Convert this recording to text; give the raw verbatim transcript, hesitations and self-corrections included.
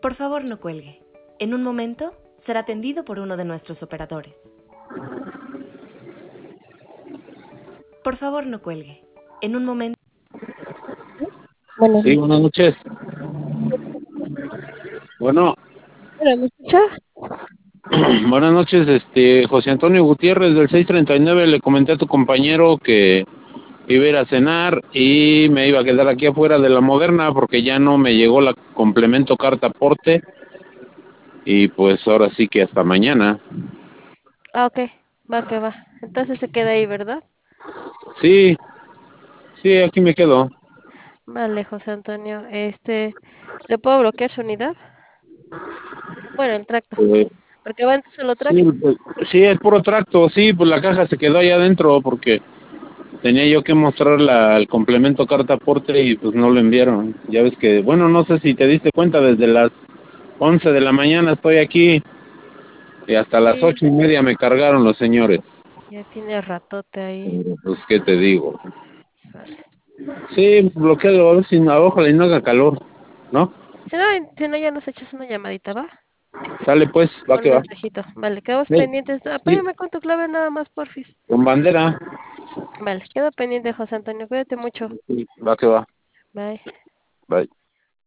Por favor, no cuelgue. En un momento será atendido por uno de nuestros operadores. Por favor, no cuelgue. En un momento... Buenas Sí, noches. buenas noches. Bueno, Hola, ¿me escucha? buenas noches, este, José Antonio Gutiérrez del seiscientos treinta y nueve. Le comenté a tu compañero que iba a ir a cenar y me iba a quedar aquí afuera de la Moderna porque ya no me llegó la complemento carta aporte y pues ahora sí que hasta mañana. Ah, ok, va que va. Entonces se queda ahí, ¿verdad? Sí, sí, aquí me quedo. Vale, José Antonio. Este, ¿le puedo bloquear su unidad? Bueno, el tracto. Eh, Porque va en solo sí, tracto. pues, sí, es puro tracto, sí, pues la caja se quedó allá adentro porque tenía yo que mostrar la, el complemento carta aporte y pues no lo enviaron. Ya ves que, bueno, no sé si te diste cuenta, desde las once de la mañana estoy aquí y hasta las Sí, ocho y media me cargaron los señores. ya tiene ratote ahí. Pero, pues, ¿qué te digo? Sale. Sí, bloquealo, a ver si no, ojalá y no haga calor, ¿no? Si no, si no, ya nos echas una llamadita, ¿va? Sale pues, va Un que va. mensajito. Vale, quedamos Sí, pendientes. sí, Apóyame con tu clave nada más, porfis. con bandera. Vale, quedo pendiente, José Antonio. Cuídate mucho. Sí, va que va. Bye. Bye.